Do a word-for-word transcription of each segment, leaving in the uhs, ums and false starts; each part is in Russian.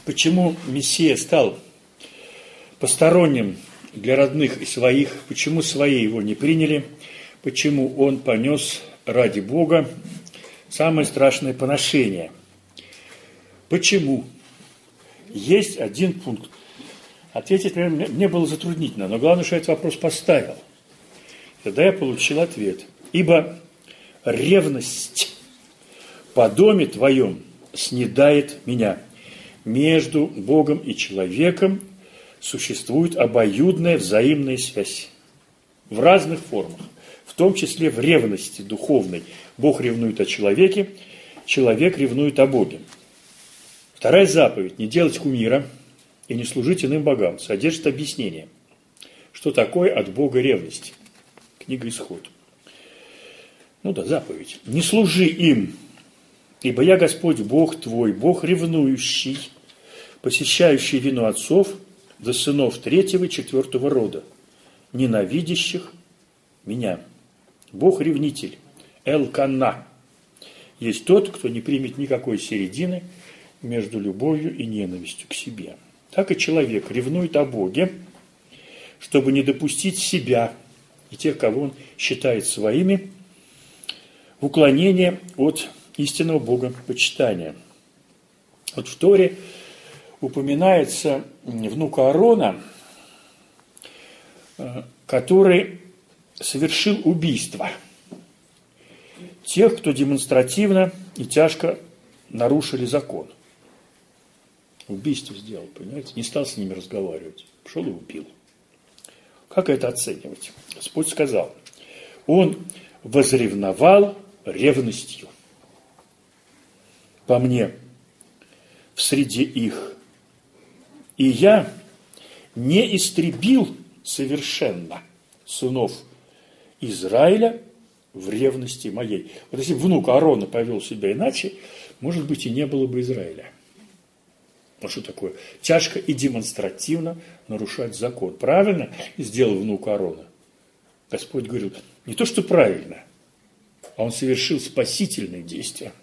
Почему Мессия стал посторонним для родных и своих, почему свои его не приняли, почему он понес ради Бога самое страшное поношение. Почему? Есть один пункт. Ответить мне было затруднительно, но главное, что я этот вопрос поставил. Тогда я получил ответ. Ибо ревность по доме твоем снедает меня. Между Богом и человеком существует обоюдная взаимная связь в разных формах, в том числе в ревности духовной. Бог ревнует о человеке, человек ревнует о Боге. Вторая заповедь – не делать кумира и не служить иным богам, содержит объяснение, что такое от Бога ревность. Книга Исход. Ну да, заповедь. «Не служи им, ибо я Господь Бог твой, Бог ревнующий, посещающий вину отцов до сынов третьего и четвертого рода, ненавидящих меня». Бог ревнитель, Элкана, есть тот, кто не примет никакой середины между любовью и ненавистью к себе. Так и человек ревнует о Боге, чтобы не допустить себя и тех, кого он считает своими, в уклонение от истинного богопочитания. Вот в Торе упоминается внук Аарона, который совершил убийство тех, кто демонстративно и тяжко нарушили закон. Убийство сделал, понимаете, не стал с ними разговаривать, пошел и убил. Как это оценивать? Господь сказал, он возревновал ревностью по мне в среде их, и я не истребил совершенно сынов Израиля в ревности моей. Вот если внук Аарона повел себя иначе, может быть, и не было бы Израиля. Ну что такое? Тяжко и демонстративно нарушать закон. Правильно сделал внук Аарона? Господь говорил, не то, что правильно, а он совершил спасительные действия.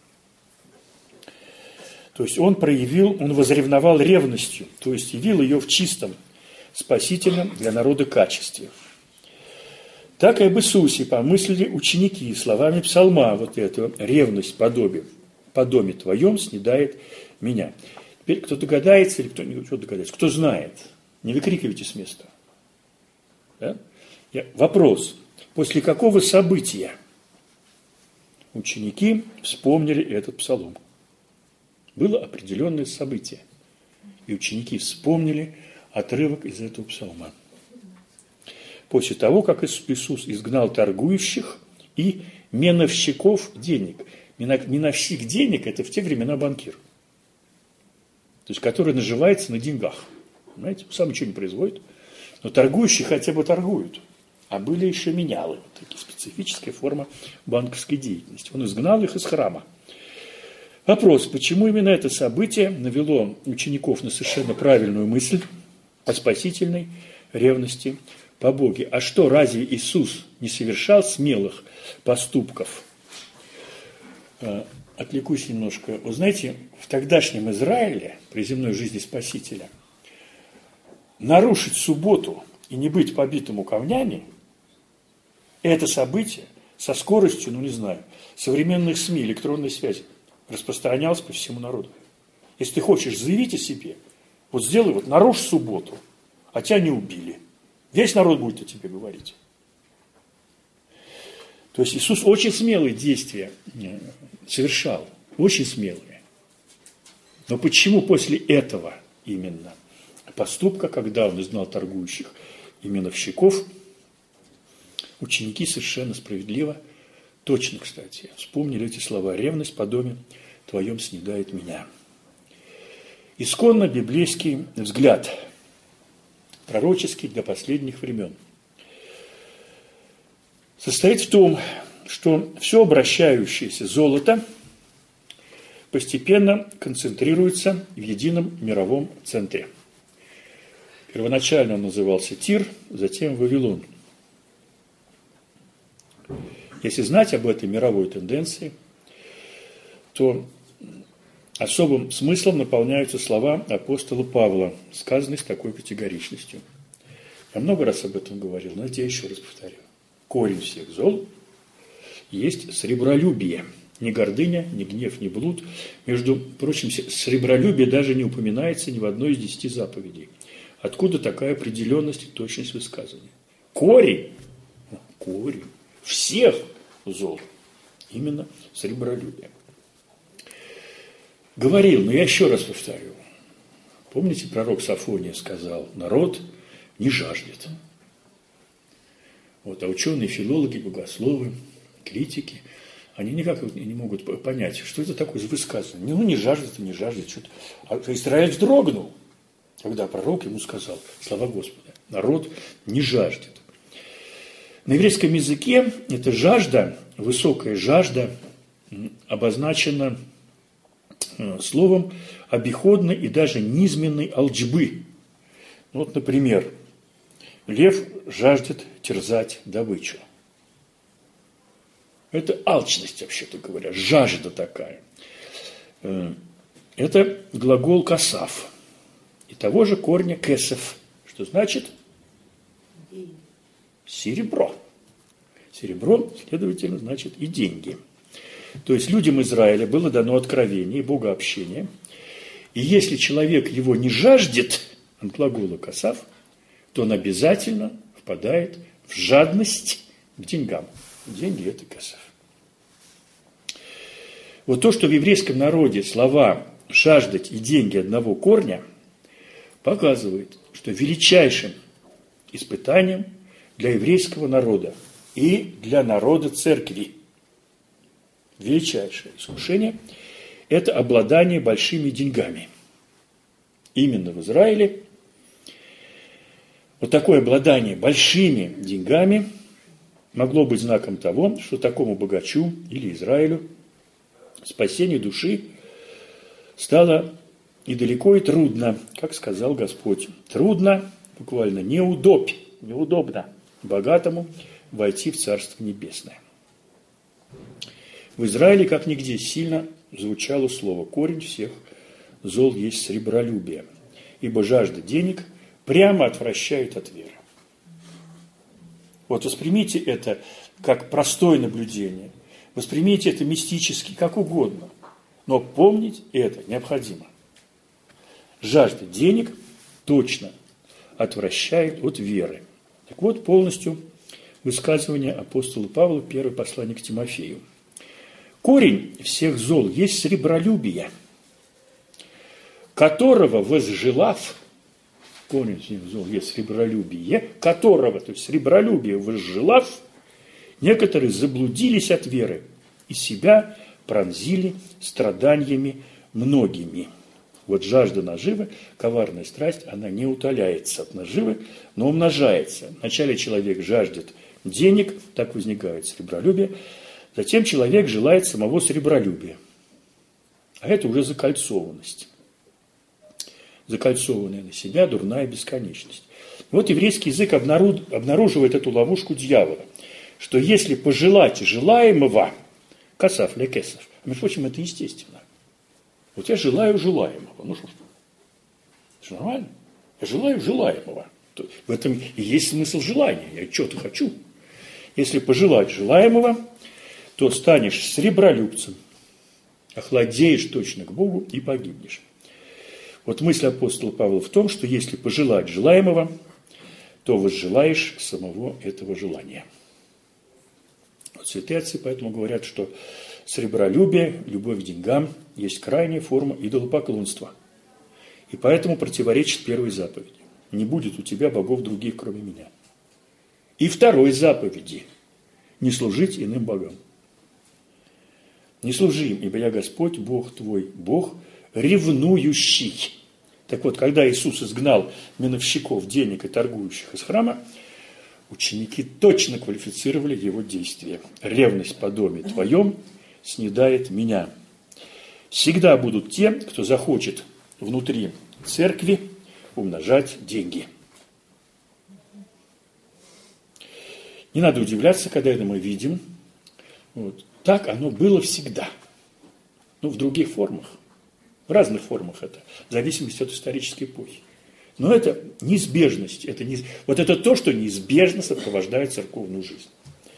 То есть он проявил, он возревновал ревностью, то есть явил ее в чистом, спасительном для народа качестве. Так и об Иисусе помыслили ученики словами псалма вот этого, ревность подобие, по доме твоем снедает меня. Теперь кто догадается, или кто не догадается, кто знает, не выкрикивайте с места. Да? Я, вопрос, после какого события ученики вспомнили этот псалом? Было определенное событие, и ученики вспомнили отрывок из этого псалма. После того, как Иисус изгнал торгующих и меновщиков денег. Меновщик денег – это в те времена банкир. То есть, который наживается на деньгах. Понимаете, сам ничего не производит, но торгующие хотя бы торгуют. А были еще менялы, вот такие специфическая форма банковской деятельности. Он изгнал их из храма. Вопрос, почему именно это событие навело учеников на совершенно правильную мысль о спасительной ревности по Боге? А что, разве Иисус не совершал смелых поступков? Отвлекусь немножко. Вы знаете, в тогдашнем Израиле, при земной жизни Спасителя, нарушить субботу и не быть побитому камнями – это событие со скоростью, ну не знаю, современных СМИ, электронной связи распространялось по всему народу. Если ты хочешь заявить о себе, вот сделай, вот нарушь субботу, а тебя не убили. Весь народ будет о тебе говорить. То есть Иисус очень смелые действия совершал, очень смелые. Но почему после этого именно поступка, когда он изгнал торгующих и меновщиков, ученики совершенно справедливо, точно, кстати, вспомнили эти слова: «Ревность по доме твоем снедает меня». Исконно библейский взгляд, пророческий для последних времен, состоит в том, что все обращающееся золото постепенно концентрируется в едином мировом центре. Первоначально он назывался Тир, затем Вавилон. Если знать об этой мировой тенденции, то особым смыслом наполняются слова апостола Павла, сказанные с такой категоричностью. Я много раз об этом говорил, но это я еще раз повторю. Корень всех зол есть сребролюбие. Ни гордыня, ни гнев, ни блуд. Между прочим, сребролюбие даже не упоминается ни в одной из десяти заповедей. Откуда такая определенность и точность высказывания? Корень, корень всех зол именно сребролюбие. Говорил, но я еще раз повторю. Помните, пророк Софония сказал, народ не жаждет. Вот, а ученые, филологи, богословы, критики, они никак не могут понять, что это такое за высказывание. Ну, не жаждет и не жаждет. Что-то. А Израиль вздрогнул, когда пророк ему сказал слова Господа. Народ не жаждет. На еврейском языке эта жажда, высокая жажда, обозначена словом обиходной и даже низменной алчбы. Вот, например, лев жаждет терзать добычу. Это алчность, вообще-то говоря, жажда такая. Это глагол касав. И того же корня кесев, что значит серебро. Серебро, следовательно, значит и деньги. То есть людям Израиля было дано откровение и богообщение. И если человек его не жаждет, от глагола касав, то он обязательно впадает в жадность к деньгам. Деньги – это касав. Вот то, что в еврейском народе слова «жаждать» и «деньги» одного корня, показывает, что величайшим испытанием для еврейского народа и для народа церкви величайшее искушение – это обладание большими деньгами. Именно в Израиле вот такое обладание большими деньгами могло быть знаком того, что такому богачу или Израилю спасение души стало недалеко и трудно, как сказал Господь. Трудно, буквально неудобь, неудобно богатому войти в Царство Небесное. В Израиле, как нигде, сильно звучало слово «корень всех зол есть сребролюбие», ибо жажда денег прямо отвращает от веры. Вот воспримите это как простое наблюдение, воспримите это мистически, как угодно, но помнить это необходимо. Жажда денег точно отвращает от веры. Так вот, полностью высказывание апостола Павла, первое послание к Тимофею. Корень всех зол есть сребролюбие, которого возжелав, корень всех зол есть сребролюбие, которого, то есть сребролюбие возжелав, некоторые заблудились от веры и себя пронзили страданиями многими. Вот жажда наживы, коварная страсть, она не утоляется от наживы, но умножается. Вначале человек жаждет денег, так возникает сребролюбие, затем человек желает самого сребролюбия. А это уже закольцованность. Закольцованная на себя дурная бесконечность. Вот еврейский язык обнаруживает эту ловушку дьявола, что если пожелать желаемого, касав ле кесов, а между прочим, это естественно. Вот я желаю желаемого. Ну что ж, это нормально. Я желаю желаемого. В этом и есть смысл желания. Я что-то хочу. Если пожелать желаемого, то станешь сребролюбцем, охладеешь точно к Богу и погибнешь. Вот мысль апостола Павла в том, что если пожелать желаемого, то возжелаешь самого этого желания. Вот святые отцы поэтому говорят, что сребролюбие, любовь к деньгам есть крайняя форма идолопоклонства. И поэтому противоречит первой заповеди. Не будет у тебя богов других, кроме меня. И второй заповеди. Не служить иным богам. Не служи им, ибо я Господь, Бог твой, Бог ревнующий. Так вот, когда Иисус изгнал миновщиков, денег и торгующих из храма, ученики точно квалифицировали его действия. Ревность по доме твоем снедает меня. Всегда будут те, кто захочет внутри церкви умножать деньги. Не надо удивляться, когда это мы видим. Вот. Так оно было всегда. Ну, в других формах. В разных формах это, в зависимости от исторической эпохи. Но это неизбежность, это не... вот это то, что неизбежно сопровождает церковную жизнь.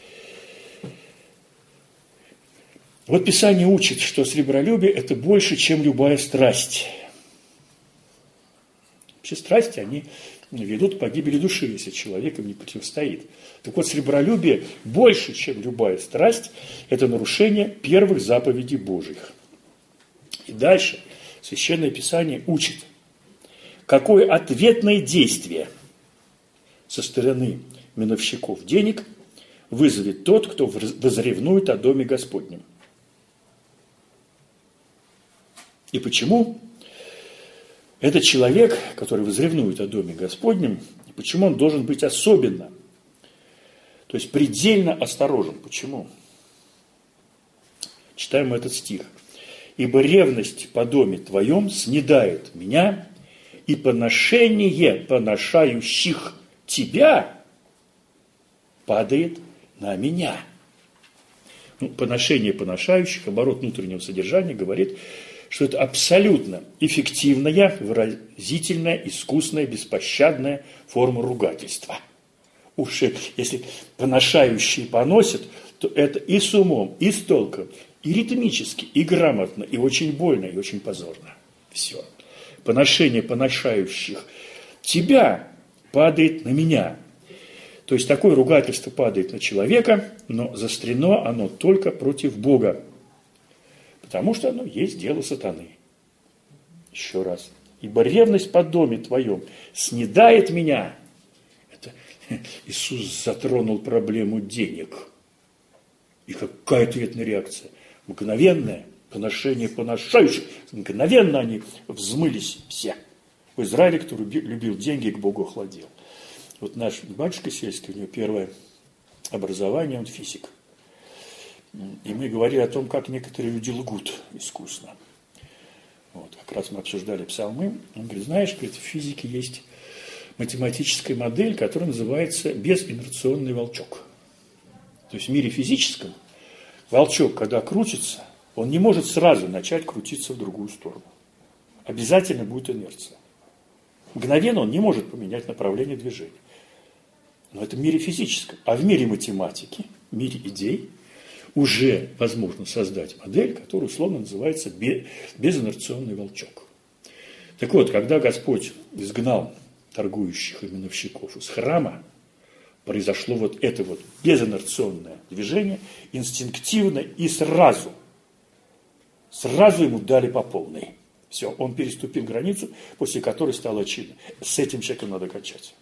Вот Писание учит, что сребролюбие – это больше, чем любая страсть. Вообще страсти, они ведут к погибели души, если человек им не противостоит. Так вот, сребролюбие больше, чем любая страсть, это нарушение первых заповедей Божьих. И дальше Священное Писание учит, какое ответное действие со стороны миновщиков денег вызовет тот, кто возревнует о доме Господнем. И почему этот человек, который возревнует о доме Господнем, почему он должен быть особенно, то есть предельно осторожен? Почему? Читаем этот стих. «Ибо ревность по доме твоем снедает меня, и поношение поношающих тебя падает на меня». Ну, поношение поношающих, оборот внутреннего содержания, говорит, что это абсолютно эффективная, выразительная, искусная, беспощадная форма ругательства. Уж если поношающие поносят, то это и с умом, и с толком, и ритмически, и грамотно, и очень больно, и очень позорно. Все. Поношение поношающих тебя падает на меня. То есть такое ругательство падает на человека, но заострено оно только против Бога. Потому что оно есть дело сатаны. Еще раз. «Ибо ревность по доме твоем снедает меня». Это Иисус затронул проблему денег. И какая ответная реакция? Мгновенная. Поношение поношающих. Мгновенно они взмылись все. В Израиле, кто любил деньги, к Богу охладел. Вот наш батюшка сельский, у него первое образование, он физик. И мы говорили о том, как некоторые люди лгут искусно. Вот, как раз мы обсуждали псалмы. Он говорит, знаешь, говорит, в физике есть математическая модель, которая называется безинерционный волчок. То есть в мире физическом волчок, когда крутится, он не может сразу начать крутиться в другую сторону. Обязательно будет инерция. Мгновенно он не может поменять направление движения. Но это в мире физическом. А в мире математики, в мире идей, уже возможно создать модель, которая условно называется безинерционный волчок. Так вот, когда Господь изгнал торгующих и миновщиков из храма, произошло вот это вот безинерционное движение, инстинктивно и сразу, сразу ему дали по полной. Все, он переступил границу, после которой стало очевидно. С этим человеком надо качать.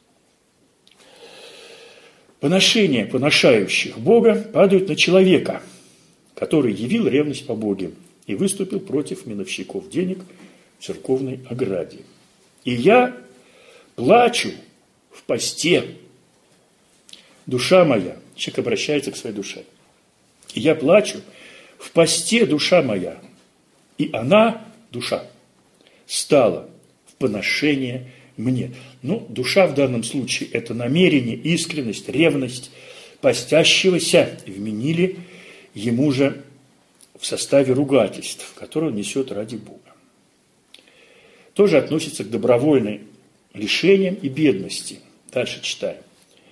Поношения поношающих Бога падают на человека, который явил ревность по Боге и выступил против миновщиков денег в церковной ограде. И я плачу в посте, душа моя, человек обращается к своей душе. И я плачу в посте, душа моя, и она, душа, стала в поношение мне. Ну, душа в данном случае – это намерение, искренность, ревность постящегося вменили ему же в составе ругательств, которые он несет ради Бога. Тоже относится к добровольным лишениям и бедности. Дальше читаем.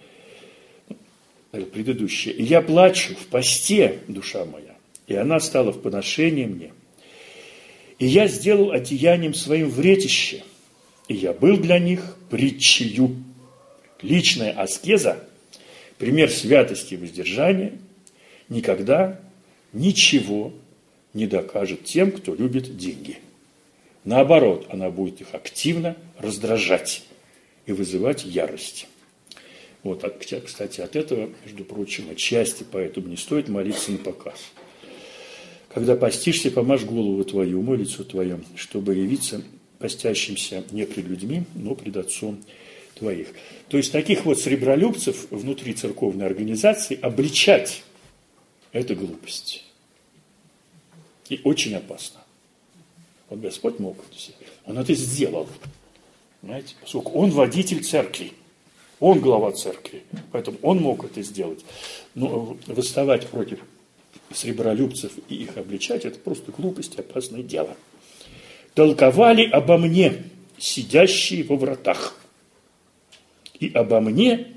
Предыдущее. «И я плачу в посте, душа моя, и она стала в поношении мне. И я сделал одеянием своим вретище, и я был для них притчею». Личная аскеза, пример святости и воздержания, никогда ничего не докажет тем, кто любит деньги. Наоборот, она будет их активно раздражать и вызывать ярость. Вот, кстати, от этого, между прочим, отчасти поэтому не стоит молиться на показ. Когда постишься, помажь голову твою, умой лицо твое, чтобы явиться постящимся не пред людьми, но пред Отцом твоих. То есть таких вот сребролюбцев внутри церковной организации обличать – это глупость. И очень опасно. Вот Господь мог это сделать. Он это сделал. Понимаете? Поскольку Он водитель церкви. Он глава церкви. Поэтому Он мог это сделать. Но восставать против сребролюбцев и их обличать – это просто глупость и опасное дело. толковали обо мне, сидящие во вратах, и обо мне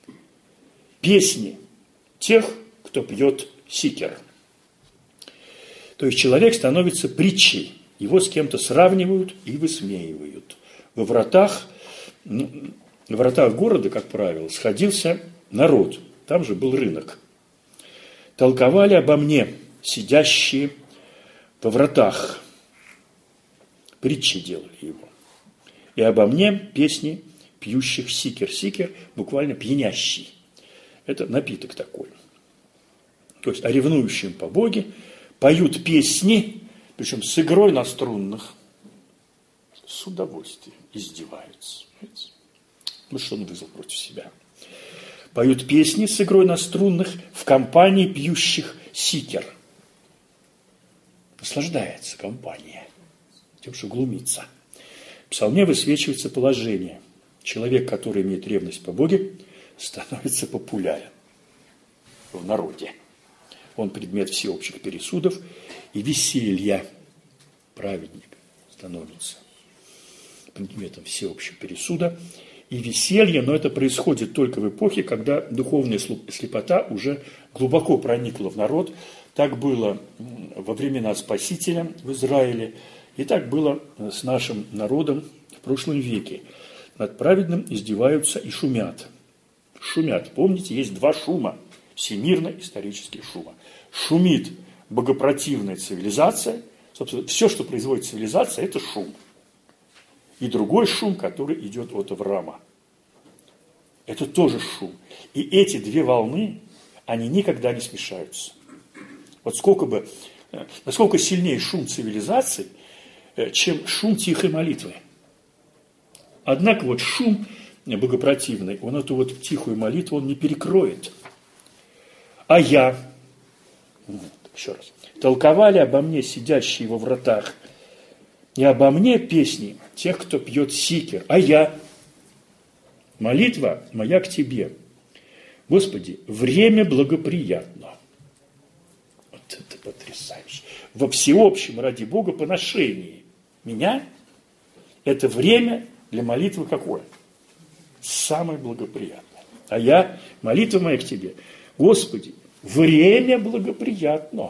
песни тех, кто пьет сикер. То есть человек становится притчей, его с кем-то сравнивают и высмеивают. Во вратах, ну, в вратах города, как правило, сходился народ, там же был рынок. Толковали обо мне, сидящие во вратах, притчи делали его. И обо мне песни пьющих сикер. Сикер буквально пьянящий. Это напиток такой. То есть о ревнующем по Боге поют песни, причем с игрой на струнных, с удовольствием издеваются. Ну, что он вызвал против себя. Поют песни с игрой на струнных в компании пьющих сикер. Наслаждается компания тем, что глумится. В псалме высвечивается положение. Человек, который имеет ревность по Боге, становится популярен в народе. Он предмет всеобщих пересудов и веселья. Праведник становится предметом всеобщего пересуда и веселья, но это происходит только в эпохе, когда духовная слепота уже глубоко проникла в народ. Так было во времена Спасителя в Израиле, и так было с нашим народом в прошлом веке. Над праведным издеваются и шумят. Шумят. Помните, есть два шума. Всемирно-исторические шума. Шумит богопротивная цивилизация. Собственно, все, что производит цивилизация, это шум. И другой шум, который идет от Авраама. Это тоже шум. И эти две волны, они никогда не смешаются. Вот сколько бы, насколько сильнее шум цивилизации, чем шум тихой молитвы. Однако вот шум богопротивный, он эту вот тихую молитву он не перекроет. А я, вот, еще раз, толковали обо мне сидящие во вратах, и обо мне песни тех, кто пьет сикер. А я, молитва моя к тебе. Господи, время благоприятно. Вот это потрясающе. Во всеобщем ради Бога поношении меня это время для молитвы какое? Самое благоприятное. А я, молитва моя к тебе, Господи, время благоприятно.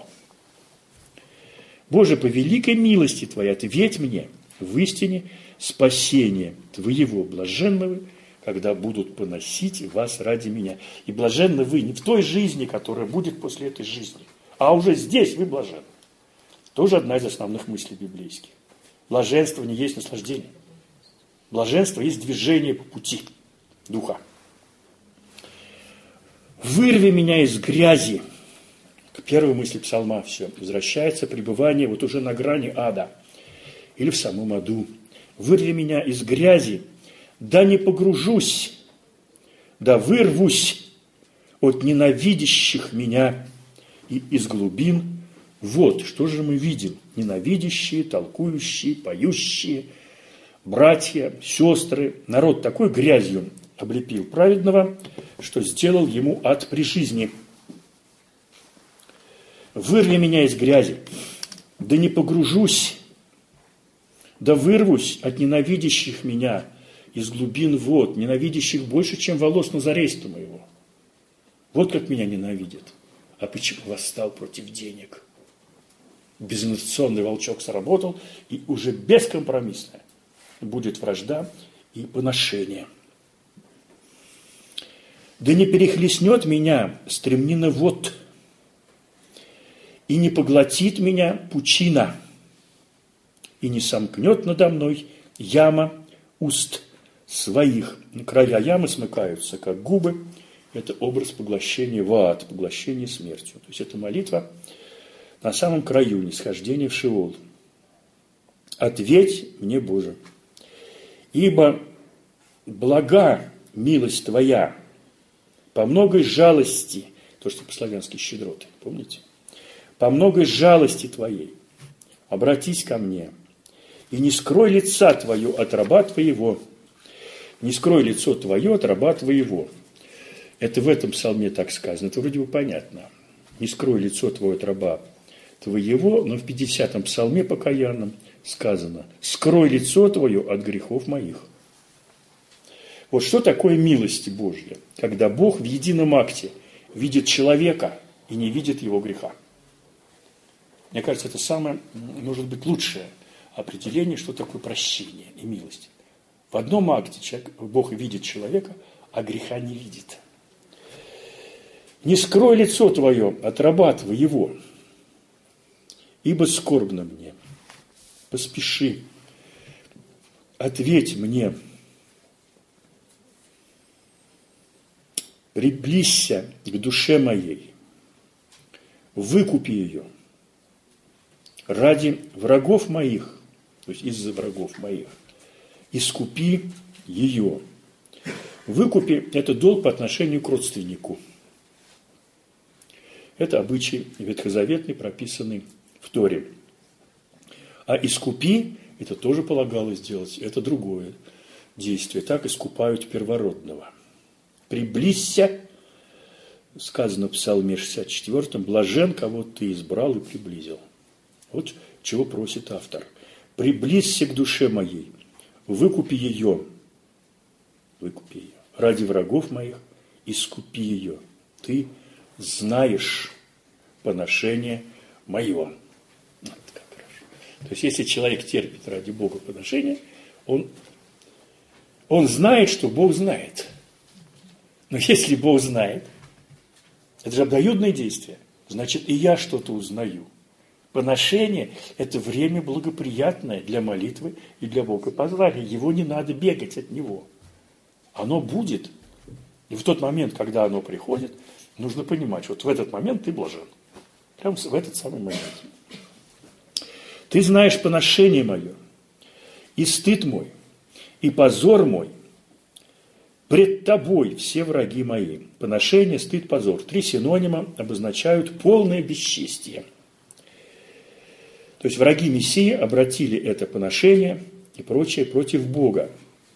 Боже, по великой милости Твоей ответь мне в истине спасение Твоего блаженного, когда будут поносить вас ради меня. И блаженны вы не в той жизни, которая будет после этой жизни, а уже здесь вы блаженны. Тоже одна из основных мыслей библейских. Блаженство не есть наслаждение. Блаженство есть движение по пути духа. Вырви меня из грязи. К первой мысли псалма все. Возвращается пребывание вот уже на грани ада. Или в самом аду. Вырви меня из грязи, да не погружусь, да вырвусь от ненавидящих меня и из глубин. Вот, что же мы видим? Ненавидящие, толкующие, поющие, братья, сестры. Народ такой грязью облепил праведного, что сделал ему ад при жизни. Вырви меня из грязи, да не погружусь, да вырвусь от ненавидящих меня из глубин вод, ненавидящих больше, чем волос назарейства моего. Вот как меня ненавидят. А почему восстал против денег? Безинвестиционный волчок сработал, и уже бескомпромиссная будет вражда и поношение. Да не перехлестнет меня стремнина вод, и не поглотит меня пучина, и не сомкнет надо мной яма уст своих. Края ямы смыкаются, как губы. Это образ поглощения в ад, поглощения смертью. То есть это молитва на самом краю нисхождения в Шеол. Ответь мне, Боже, ибо блага милость Твоя по многой жалости, то, что по-славянски щедроты, помните? По многой жалости Твоей обратись ко мне, и не скрой лица Твое от раба Твоего, не скрой лицо Твое от раба Твоего. Это в этом псалме так сказано, это вроде бы понятно. Не скрой лицо Твое от раба Твоего, но в пятидесятом псалме покаянном сказано: «Скрой лицо твое от грехов моих». Вот что такое милость Божья, когда Бог в едином акте видит человека и не видит его греха. Мне кажется, это самое, может быть, лучшее определение, что такое прощение и милость. В одном акте человек, Бог видит человека, а греха не видит. «Не скрой лицо твое от раба твоего, ибо скорбно мне. Поспеши, ответь мне. Приблизься к душе моей, выкупи ее ради врагов моих», то есть из-за врагов моих, «искупи ее». Выкупи – это долг по отношению к родственнику. Это обычай ветхозаветный, прописанный в Торе. А искупи – это тоже полагалось делать, это другое действие. Так искупают первородного. «Приблизься», сказано в Псалме шестьдесят четвёртом, «блажен, кого ты избрал и приблизил». Вот чего просит автор. «Приблизься к душе моей, выкупи ее, выкупи ее, ради врагов моих, искупи ее. Ты знаешь поношение мое». Вот как хорошо. То есть, если человек терпит ради Бога поношение, он, он знает, что Бог знает. Но если Бог знает, это же обоюдное действие, значит, и я что-то узнаю. Поношение – это время благоприятное для молитвы и для богопознания. Его не надо бегать от него. Оно будет. И в тот момент, когда оно приходит, нужно понимать, вот в этот момент ты блажен. Прямо в этот самый момент. «Ты знаешь поношение мое, и стыд мой, и позор мой. Пред тобой все враги мои». Поношение, стыд, позор. Три синонима обозначают полное бесчестие. То есть враги Мессии обратили это поношение и прочее против Бога.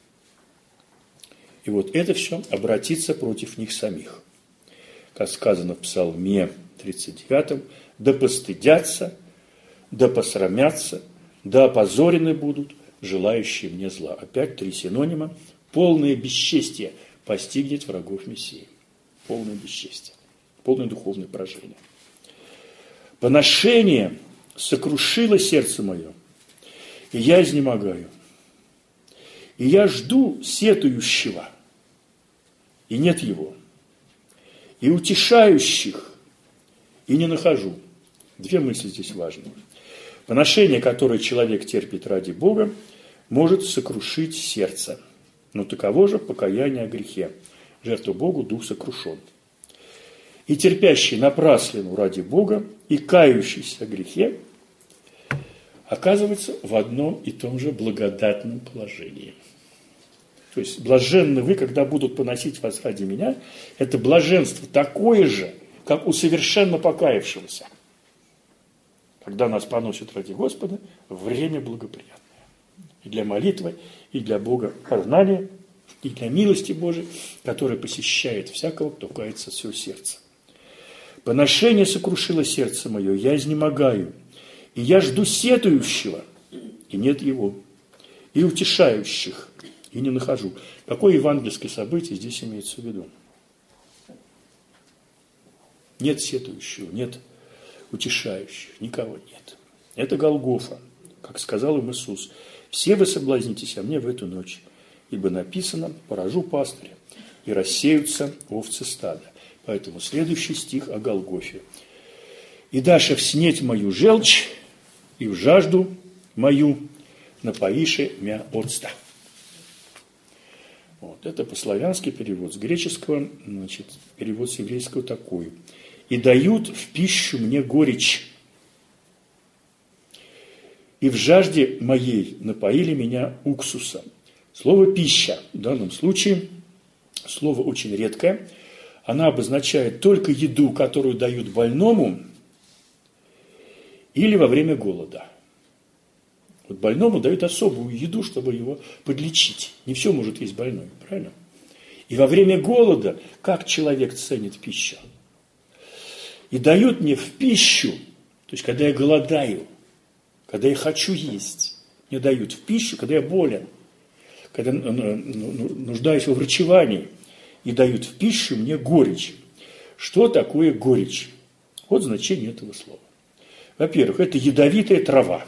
И вот это все обратится против них самих. Как сказано в Псалме тридцать девятом: «Да постыдятся, да посрамятся, да опозорены будут желающие мне зла». Опять три синонима. Полное бесчестие постигнет врагов Мессии. Полное бесчестие. Полное духовное поражение. «Поношение сокрушило сердце мое, и я изнемогаю. И я жду сетующего, и нет его. И утешающих, и не нахожу». Две мысли здесь важны. Поношение, которое человек терпит ради Бога, может сокрушить сердце. Но таково же покаяние о грехе. Жертва Богу дух сокрушен. И терпящий напраслину ради Бога, и кающийся о грехе оказывается в одном и том же благодатном положении. То есть, блаженны вы, когда будут поносить вас ради меня, это блаженство такое же, как у совершенно покаявшегося. Когда нас поносят ради Господа, время благоприятное. И для молитвы, и для Бога познания, и для милости Божией, которая посещает всякого, кто кается от всего сердца. «Поношение сокрушило сердце мое, я изнемогаю, и я жду сетующего, и нет его, и утешающих, и не нахожу». Какое евангельское событие здесь имеется в виду? Нет сетующего, нет утешающих, никого нет. Это Голгофа, как сказал им Иисус: «Все вы соблазнитесь о мне в эту ночь, ибо написано: поражу пастыря, и рассеются овцы стада». Поэтому следующий стих о Голгофе. «И дашь снеть мою желчь, и в жажду мою напоиши мя отста». Вот, это по-славянски перевод, с греческого, значит, перевод с еврейского такой: «И дают в пищу мне горечь, и в жажде моей напоили меня уксусом». Слово «пища» в данном случае слово очень редкое. Она обозначает только еду, которую дают больному, или во время голода. Вот больному дают особую еду, чтобы его подлечить. Не все может есть больной, правильно? И во время голода, как человек ценит пищу? И дают мне в пищу, то есть когда я голодаю, когда я хочу есть, мне дают в пищу, когда я болен, когда нуждаюсь во врачевании, и дают в пищу мне горечь. Что такое горечь? Вот значение этого слова. Во-первых, это ядовитая трава,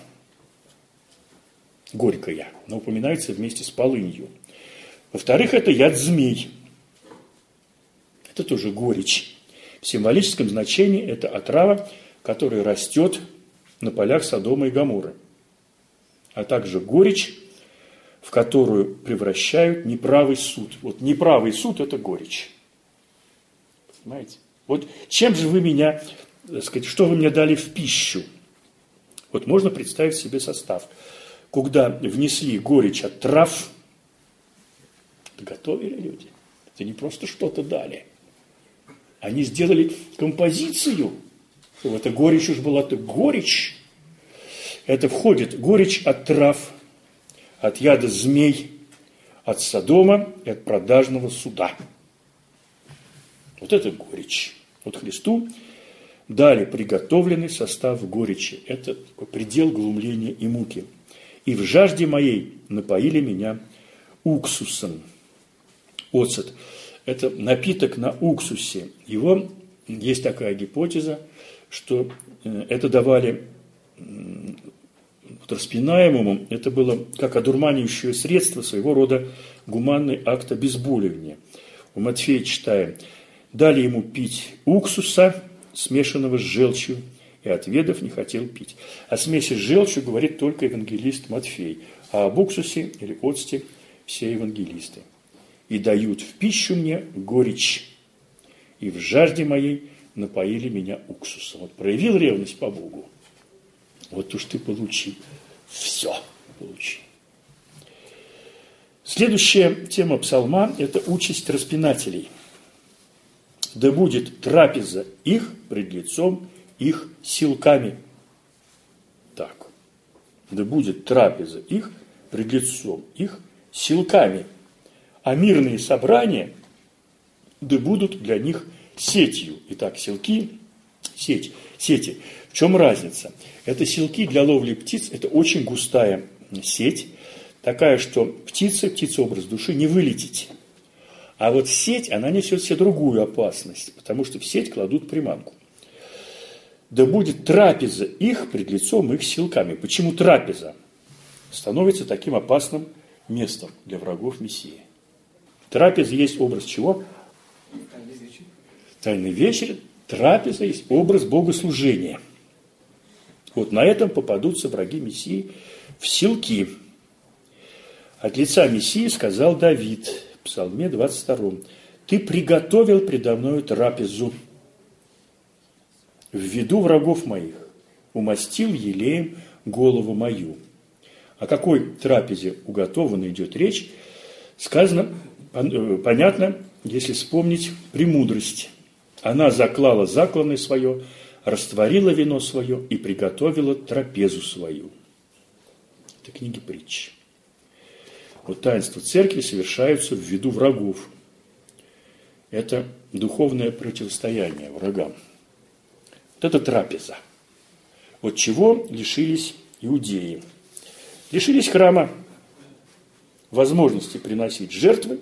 горькая, но упоминается вместе с полынью. Во-вторых, это яд змей. Это тоже горечь. В символическом значении это отрава, которая растет на полях Содома и Гоморры, а также горечь, в которую превращают неправый суд. Вот неправый суд – это горечь. Понимаете? Вот чем же вы меня, так сказать, что вы мне дали в пищу? Вот можно представить себе состав. Когда внесли горечь от трав, готовили люди. Это не просто что-то дали. Они сделали композицию. Это горечь уж была, это горечь. Это входит горечь от трав, от яда змей, от Содома и от продажного суда. Вот это горечь. Вот Христу дали приготовленный состав горечи. Это такой предел глумления и муки. И в жажде моей напоили меня уксусом. Оцет – это напиток на уксусе. Его, есть такая гипотеза, что это давали распинаемому, это было как одурманивающее средство, своего рода гуманный акт обезболивания. У Матфея читаем: дали ему пить уксуса, смешанного с желчью, и, отведав, не хотел пить. О смеси с желчью говорит только евангелист Матфей, а об уксусе или оцте все евангелисты. И дают в пищу мне горечь, и в жажде моей напоили меня уксусом. Вот проявил ревность по Богу, вот уж ты получи, все получи. Следующая тема псалма – это участь распинателей. Да будет трапеза их пред лицом их силками. Так. Да будет трапеза их пред лицом их силками. А мирные собрания да будут для них сетью. Итак, силки, сеть, сети. В чем разница? Это силки для ловли птиц, это очень густая сеть, такая, что птица, птицеобраз души, не вылететь. А вот сеть, она несет в себе другую опасность, потому что в сеть кладут приманку. Да будет трапеза их пред лицом их силками. Почему трапеза становится таким опасным местом для врагов Мессии? Трапеза есть образ чего? Тайный вечер. Трапеза есть образ богослужения. Вот на этом попадутся враги Мессии в силки. От лица Мессии сказал Давид в Псалме двадцать втором: «Ты приготовил предо мною трапезу в виду врагов моих, умастил елеем голову мою». О какой трапезе уготованной идет речь, сказано, понятно, если вспомнить премудрость. Она заклала закланное свое, растворила вино свое и приготовила трапезу свою. Это книги притч. Вот таинства церкви совершаются в виду врагов. Это духовное противостояние врагам. Вот это трапеза. Вот чего лишились иудеи? Лишились храма, возможности приносить жертвы,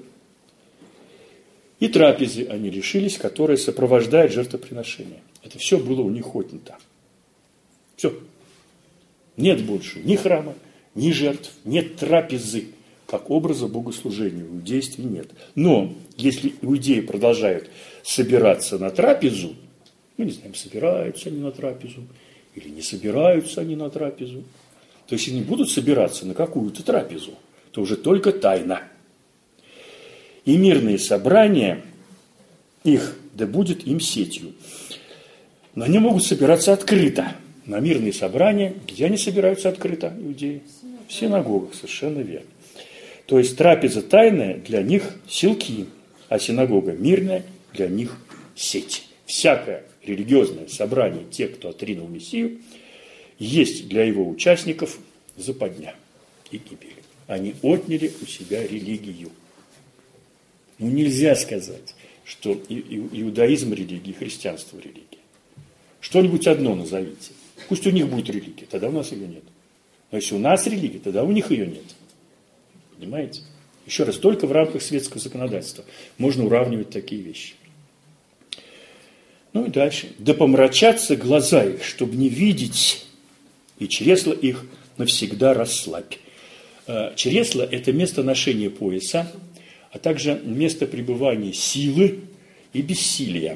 и трапезы они лишились, которая сопровождает жертвоприношение. Это все было у них отнято. Все. Нет больше ни храма, ни жертв, нет трапезы, как образа богослужения. В иудействе нет. Но если иудеи продолжают собираться на трапезу, мы не знаем, собираются они на трапезу или не собираются они на трапезу, то есть они будут собираться на какую-то трапезу, то уже только тайна. И мирные собрания их, да будет им сетью. Но они могут собираться открыто. На мирные собрания, где они собираются открыто, иудеи? В синагогах, совершенно верно. То есть трапеза тайная для них силки, а синагога мирная для них сеть. Всякое религиозное собрание тех, кто отринул Мессию, есть для его участников западня и гибель. Они отняли у себя религию. Ну, нельзя сказать, что иудаизм – религия, христианство – религия. Что-нибудь одно назовите. Пусть у них будет религия, тогда у нас ее нет. Но если у нас религия, тогда у них ее нет. Понимаете? Еще раз, только в рамках светского законодательства можно уравнивать такие вещи. Ну и дальше. Да помрачатся глаза их, чтобы не видеть, и чресла их навсегда расслабь. Чресла – это место ношения пояса, а также место пребывания силы и бессилия.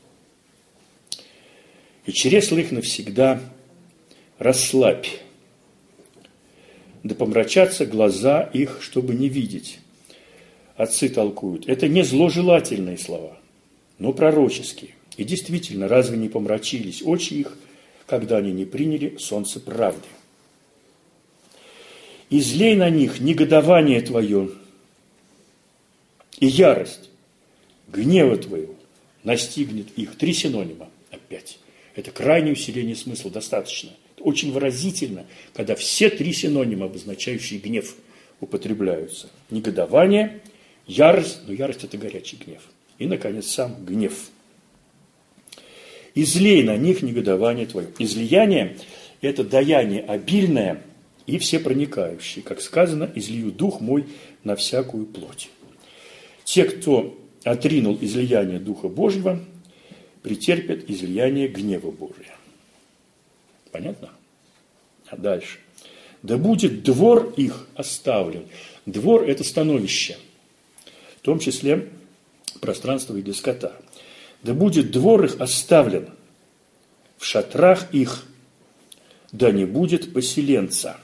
И чресла их навсегда расслабь. Да помрачатся глаза их, чтобы не видеть. Отцы толкуют. Это не зложелательные слова, но пророческие. И действительно, разве не помрачились очи их, когда они не приняли солнце правды? Излей на них негодование твое и ярость гнева твоего настигнет их. Три синонима опять. Это крайнее усиление смысла, достаточно. Это очень выразительно, когда все три синонима, обозначающие гнев, употребляются. Негодование, ярость, но ярость – это горячий гнев. И, наконец, сам гнев. Излей на них негодование твое. Излияние – это даяние обильное и всепроникающее. Как сказано, излию дух мой на всякую плоть. Те, кто отринул излияние Духа Божьего, претерпят излияние гнева Божия. Понятно? А дальше. Да будет двор их оставлен. Двор – это становище, в том числе пространство и для скота. Да будет двор их оставлен в шатрах их, да не будет поселенца.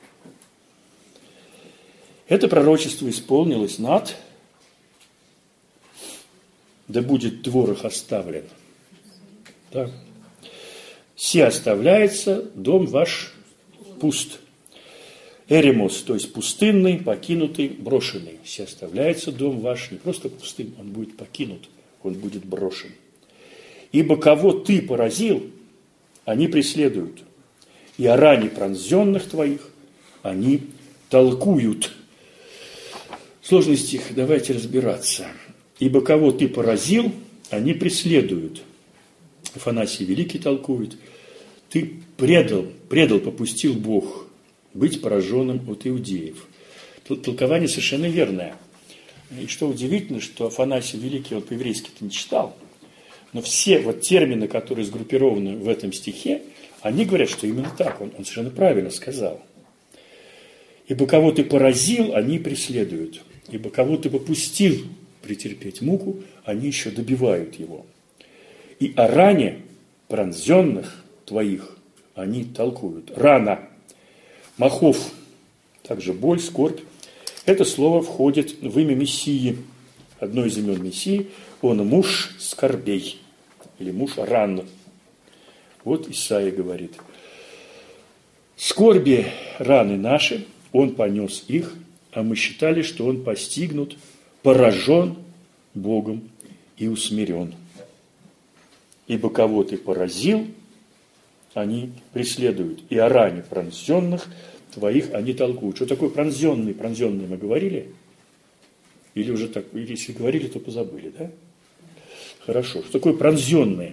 Это пророчество исполнилось над, да будет двор их оставлен. Так. Се оставляется, дом ваш пуст. Эремос, то есть пустынный, покинутый, брошенный. Се оставляется, дом ваш не просто пустым, он будет покинут, он будет брошен. Ибо кого ты поразил, они преследуют. И о ране пронзенных твоих они толкуют. Сложный стих, давайте разбираться. Ибо кого ты поразил, они преследуют. Афанасий Великий толкует. Ты предал, предал, попустил Бог быть пораженным от иудеев. Тут толкование совершенно верное. И что удивительно, что Афанасий Великий, он по-еврейски-то не читал, но все вот термины, которые сгруппированы в этом стихе, они говорят, что именно так, он, он совершенно правильно сказал. Ибо кого ты поразил, они преследуют. Ибо кого ты попустил претерпеть муку, они еще добивают его. И о ране пронзенных твоих они толкуют. Рана, махов, также боль, скорбь. Это слово входит в имя Мессии, одно из имен Мессии. Он муж скорбей, или муж ран. Вот Исаия говорит. Скорби раны наши, он понес их, а мы считали, что он постигнут, поражен Богом и усмирен. Ибо кого ты поразил, они преследуют. И о ране пронзенных твоих они толкуют. Что такое пронзенный? Пронзенный мы говорили? Или уже так, или если говорили, то позабыли, да? Хорошо. Что такое пронзенные?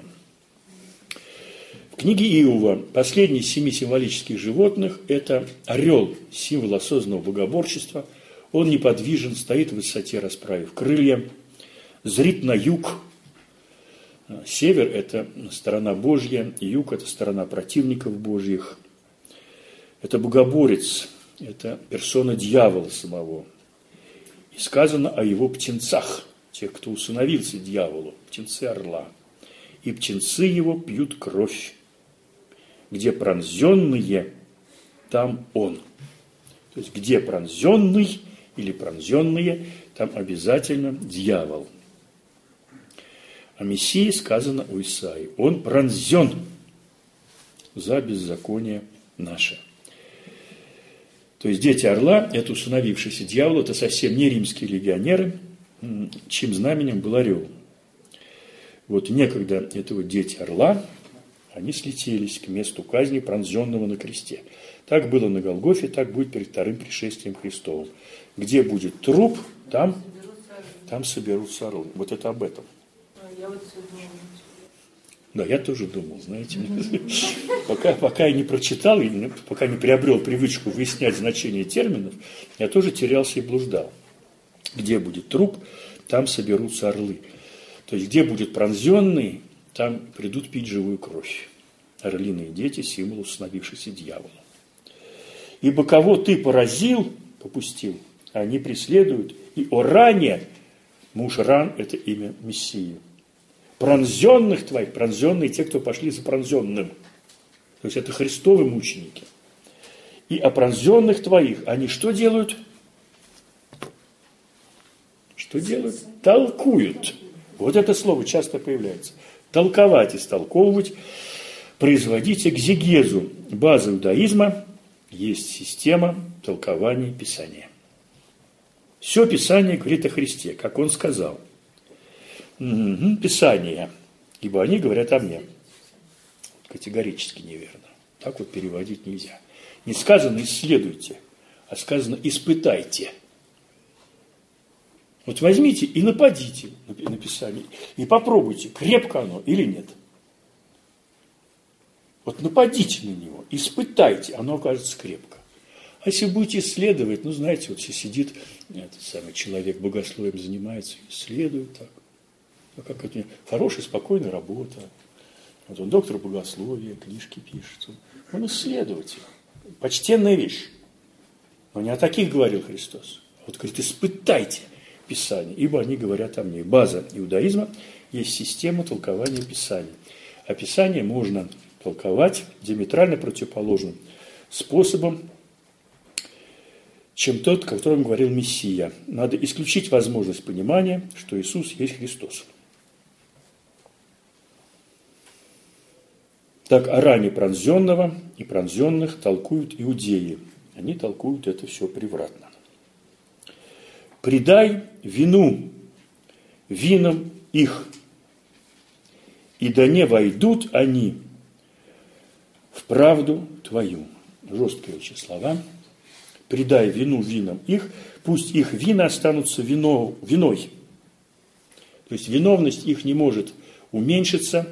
В книге Иова последний из семи символических животных – это орел, символ осознанного богоборчества. Он неподвижен, стоит в высоте, расправив крылья, зрит на юг. Север – это сторона Божья, юг – это сторона противников Божьих. Это богоборец, это персона дьявола самого. И сказано о его птенцах, тех, кто усыновился дьяволу, птенцы орла. И птенцы его пьют кровь. Где пронзенные, там он. То есть, где пронзенный или пронзенные, там обязательно дьявол. О Мессии сказано у Исаии. Он пронзен за беззаконие наше. То есть, дети орла, это усыновившийся дьявол, это совсем не римские легионеры, чьим знаменем был орел. Вот некогда это вот дети орла, они слетелись к месту казни пронзенного на кресте. Так было на Голгофе, так будет перед вторым пришествием Христовым. Где будет труп, там, там соберутся орлы. Вот это об этом. Да, я тоже думал, знаете. Пока, пока я не прочитал, пока не приобрел привычку выяснять значение терминов, я тоже терялся и блуждал. Где будет труп, там соберутся орлы. То есть, где будет пронзенный, там придут пить живую кровь. Орлиные дети – символ установившийся дьявола. Ибо кого ты поразил, попустил, они преследуют, и о ране, муж ран – это имя Мессии. Пронзенных твоих, пронзенные те, кто пошли за пронзенным. То есть, это Христовы мученики. И о пронзенных твоих они что делают? Что делают? Толкуют. Вот это слово часто появляется. Толковать, истолковывать, производить экзегезу. База иудаизма есть система толкования Писания. Все Писание говорит о Христе, как Он сказал. Угу, Писание, ибо они говорят о мне. Категорически неверно. Так вот переводить нельзя. Не сказано «исследуйте», а сказано «испытайте». Вот возьмите и нападите на Писание, и попробуйте, крепко оно или нет. Вот нападите на него, испытайте, оно окажется крепко. А если будете исследовать, ну, знаете, вот если сидит этот самый человек, богословием занимается, исследует так. Ну, как это, хорошая, спокойная работа. Вот он доктор богословия, книжки пишет. Он исследователь. Почтенная вещь. Но не о таких говорил Христос. Вот говорит, испытайте Писание, ибо они говорят о мне. База иудаизма есть система толкования Писания. А Писание можно толковать диаметрально противоположным способом, чем тот, о котором говорил Мессия. Надо исключить возможность понимания, что Иисус есть Христос. Так о ране пронзенного и пронзенных толкуют иудеи. Они толкуют это все превратно. «Предай вину винам их, и да не войдут они в правду твою». Жесткие очень слова. «Предай вину винам их, пусть их вина останутся вино, виной». То есть виновность их не может уменьшиться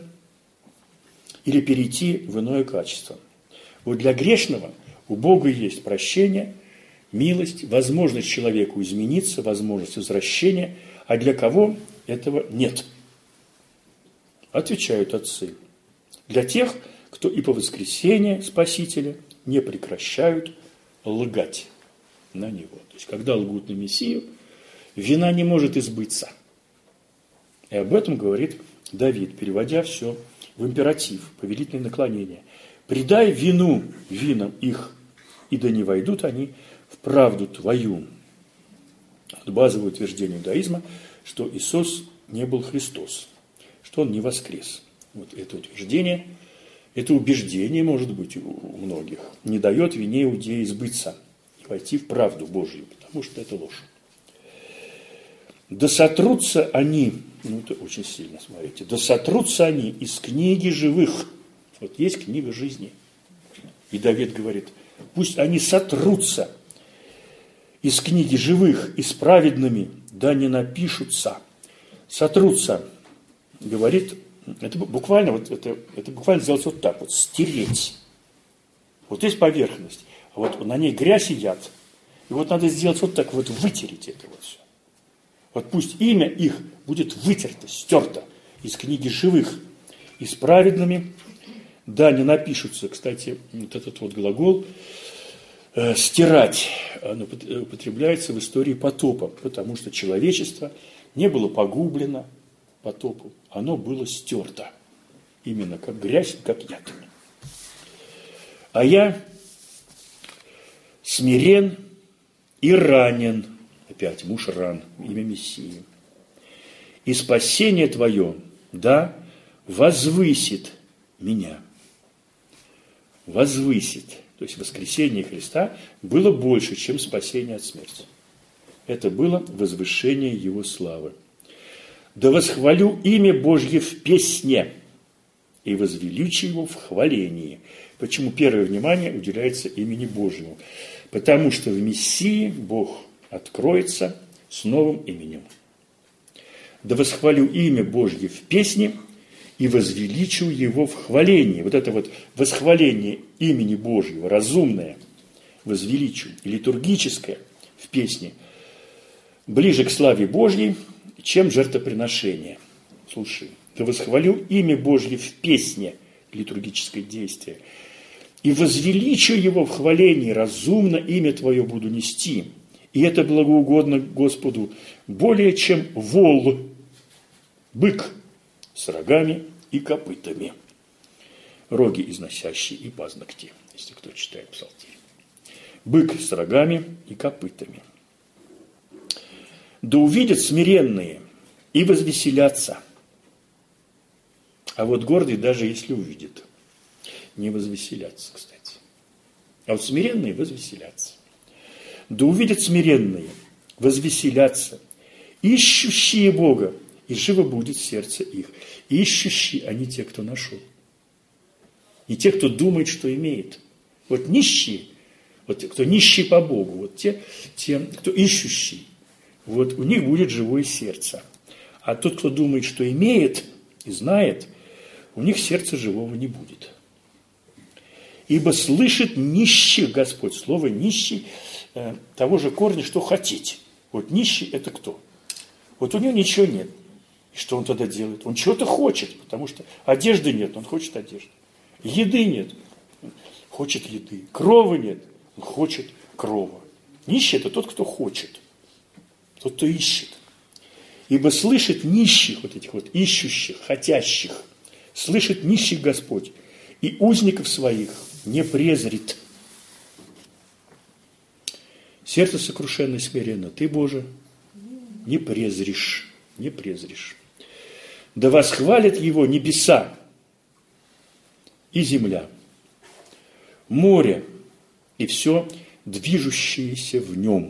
или перейти в иное качество. Вот для грешного у Бога есть прощение, милость, возможность человеку измениться, возможность возвращения, а для кого этого нет? Отвечают отцы. Для тех, кто и по воскресенье Спасителя не прекращают лгать на него. То есть, когда лгут на Мессию, вина не может избыться. И об этом говорит Давид, переводя все в императив, повелительное наклонение. «Предай вину винам их, и да не войдут они в правду твою». Вот базовое утверждение иудаизма, что Иисус не был Христос, что Он не воскрес. Вот это утверждение, это убеждение, может быть, у многих, не дает вине иудеи сбыться и войти в правду Божью, потому что это ложь. «Да сотрутся они», ну это очень сильно, смотрите, «да сотрутся они из книги живых». Вот есть книга жизни. И Давид говорит, пусть они сотрутся из книги живых и с праведными, да не напишутся. Сотрутся, говорит, это буквально, вот это, это буквально сделать вот так, вот, стереть. Вот есть поверхность, а вот на ней грязь и яд. И вот надо сделать вот так, вот вытереть это вот все. Вот пусть имя их будет вытерто, стерто из книги живых и с праведными, да не напишутся. Кстати, вот этот вот глагол э, «стирать» он употребляется в истории потопа, потому что человечество не было погублено потопом, оно было стерто. Именно как грязь, как яд. А я смирен и ранен. Опять муж ран, имя Мессии. И спасение твое, да, возвысит меня. Возвысит. То есть воскресение Христа было больше, чем спасение от смерти. Это было возвышение Его славы. Да восхвалю имя Божье в песне и возвеличу Его в хвалении. Почему первое внимание уделяется имени Божьему? Потому что в Мессии Бог откроется с новым именем. Да восхвалю имя Божье в песне и возвеличу его в хвалении. Вот это вот восхваление имени Божьего, разумное, возвеличу, литургическое в песне, ближе к славе Божьей, чем жертвоприношение. Слушай, да восхвалю имя Божье в песне, литургическое действие, и возвеличу его в хвалении, разумно имя Твое буду нести. И это благоугодно Господу более, чем вол, бык с рогами и копытами, роги износящие и пазногти, если кто читает псалтирь. Бык с рогами и копытами. Да увидят смиренные и возвеселятся. А вот гордый, даже если увидит, не возвеселятся, кстати. А вот смиренные возвеселятся. Да увидят смиренные, возвеселятся, ищущие Бога, и живо будет сердце их. Ищущие, они те, кто нашел. Не те, кто думает, что имеет. Вот нищие, вот кто нищий по Богу, вот те, те, кто ищущий, вот у них будет живое сердце. А тот, кто думает, что имеет и знает, у них сердца живого не будет. Ибо слышит нищих Господь. Слово нищий э, того же корня, что хотеть. Вот нищий это кто? Вот у него ничего нет. И что он тогда делает? Он чего-то хочет, потому что одежды нет, он хочет одежды. Еды нет, хочет еды. Крова нет, он хочет крова. Нищий это тот, кто хочет. Тот, кто ищет. Ибо слышит нищих, вот этих вот ищущих, хотящих, слышит нищих Господь, и узников своих не презрит. Сердце сокрушенно и смиренно, ты, Боже, не презришь, не презришь. Да восхвалят его небеса и земля, море и все движущееся в нем.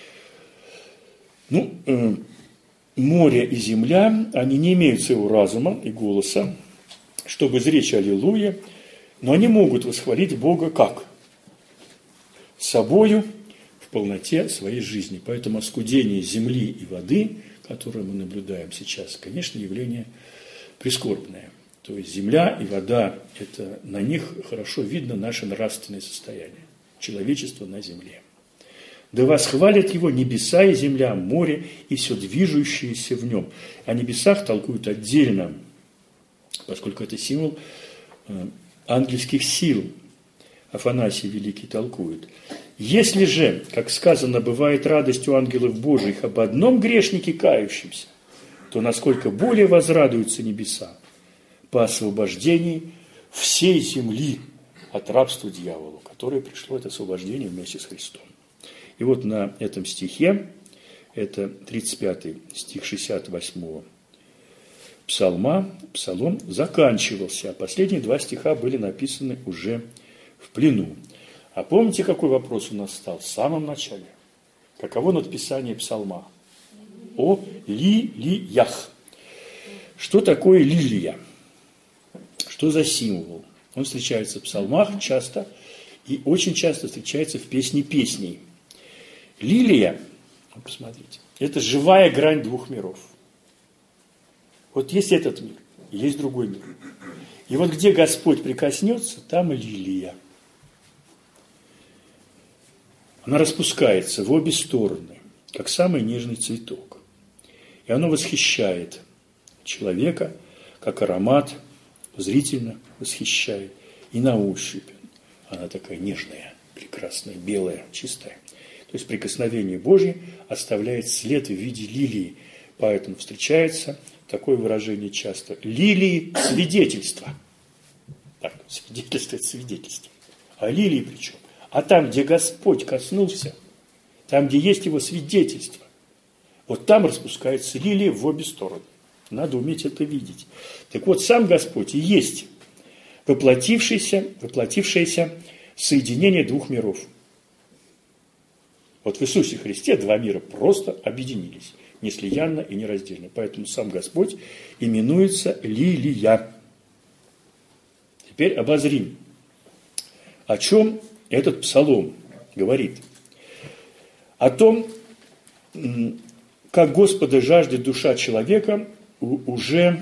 Ну, э, море и земля, они не имеют своего разума и голоса, чтобы изречь аллилуйя, но они могут восхвалить Бога как? Собою в полноте своей жизни. Поэтому оскудение земли и воды, которое мы наблюдаем сейчас, конечно, явление прискорбное. То есть земля и вода, это на них хорошо видно наше нравственное состояние. Человечество на земле. Да восхвалят его небеса и земля, море и все движущееся в нем. О небесах толкуют отдельно, поскольку это символ ангельских сил. Афанасий Великий толкует. Если же, как сказано, бывает радость у ангелов Божьих об одном грешнике кающемся, то насколько более возрадуются небеса по освобождении всей земли от рабства дьяволу, которое пришло это освобождение вместе с Христом. И вот на этом стихе, это тридцать пятый стих шестьдесят восьмого псалма, псалом заканчивался, а последние два стиха были написаны уже в плену. А помните, какой вопрос у нас стал в самом начале? Каково надписание псалма? О лилиях. Что такое лилия? Что за символ? Он встречается в псалмах часто и очень часто встречается в песне песней. Лилия, посмотрите, это живая грань двух миров. Вот есть этот мир, есть другой мир. И вот где Господь прикоснется, там лилия. Она распускается в обе стороны, как самый нежный цветок. И оно восхищает человека, как аромат, зрительно восхищает. И на ощупь она такая нежная, прекрасная, белая, чистая. То есть прикосновение Божье оставляет след в виде лилии. Поэтому встречается такое выражение часто. Лилии свидетельства. Так, свидетельство – это свидетельство. А лилии при чем? А там, где Господь коснулся, там, где есть его свидетельство, вот там распускается лилия в обе стороны. Надо уметь это видеть. Так вот, сам Господь и есть воплотившееся, воплотившееся соединение двух миров. Вот в Иисусе Христе два мира просто объединились, неслиянно и нераздельно. Поэтому сам Господь именуется Лилия. Теперь обозрим, о чем этот псалом говорит. О том, как Господа жаждет душа человека уже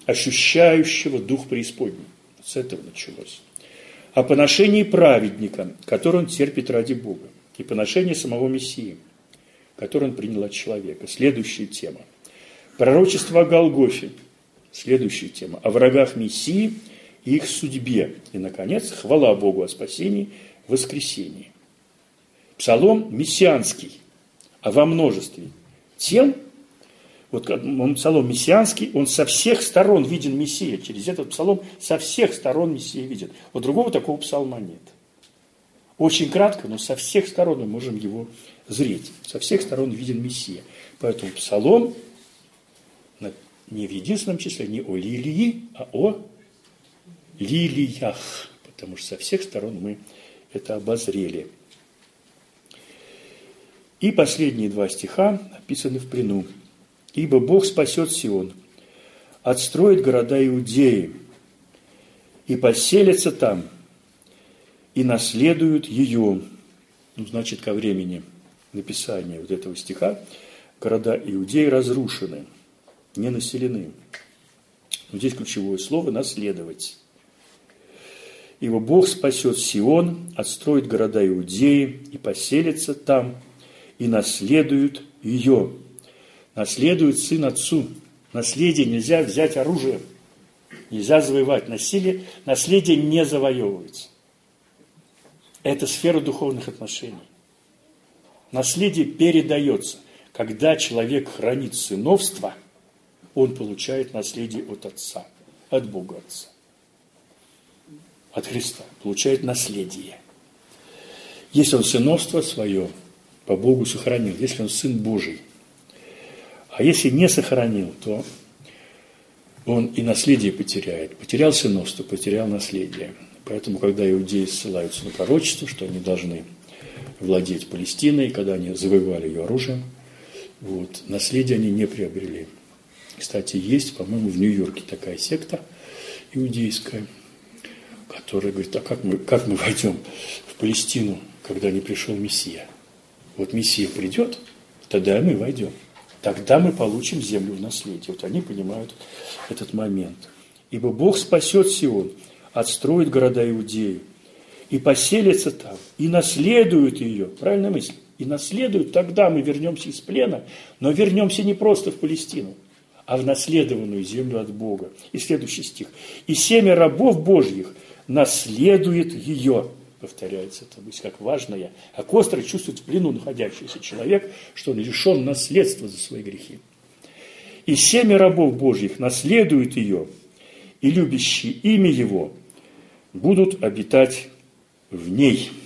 ощущающего дух преисподней. С этого началось. О поношении праведника, который он терпит ради Бога, и поношении самого Мессии, который он принял от человека. Следующая тема. Пророчество о Голгофе. Следующая тема. О врагах Мессии и их судьбе. И, наконец, хвала Богу о спасении, воскресении. Псалом мессианский, а во множестве тем, вот он псалом мессианский, он со всех сторон виден Мессия. Через этот псалом со всех сторон Мессия виден. Вот другого такого псалма нет. Очень кратко, но со всех сторон мы можем его зреть. Со всех сторон виден Мессия. Поэтому псалом не в единственном числе, не о лилии, а о лилиях. Потому что со всех сторон мы это обозрели. И последние два стиха описаны в плену. «Ибо Бог спасет Сион, отстроит города Иудеи, и поселятся там, и наследуют ее». Ну, значит, ко времени написания вот этого стиха города Иудеи разрушены, не населены. Но здесь ключевое слово «наследовать». «Ибо Бог спасет Сион, отстроит города Иудеи, и поселится там, и наследуют ее». Наследует сын отцу. Наследие нельзя взять оружием. Нельзя завоевать. Насилие, наследие не завоевывается. Это сфера духовных отношений. Наследие передается. Когда человек хранит сыновство, он получает наследие от Отца, от Бога Отца, от Христа. Получает наследие. Если он сыновство свое по Богу сохранил, если он сын Божий, а если не сохранил, то он и наследие потеряет. Потерял сыновство, потерял наследие. Поэтому, когда иудеи ссылаются на пророчество, что они должны владеть Палестиной, когда они завоевали ее оружием, вот, наследие они не приобрели. Кстати, есть, по-моему, в Нью-Йорке такая секта иудейская, которая говорит, а как мы, как мы войдем в Палестину, когда не пришел Мессия? Вот Мессия придет, тогда мы войдем. Тогда мы получим землю в наследие. Вот они понимают этот момент. «Ибо Бог спасет Сион, отстроит города Иудеи, и поселится там, и наследует ее». Правильная мысль? И наследует, тогда мы вернемся из плена, но вернемся не просто в Палестину, а в наследованную землю от Бога. И следующий стих. «И семя рабов Божьих наследует ее». Повторяется эта мысль как важная. А остро чувствует в плену находящийся человек, что он лишен наследства за свои грехи. «И семя рабов Божьих наследует ее, и любящие имя его будут обитать в ней».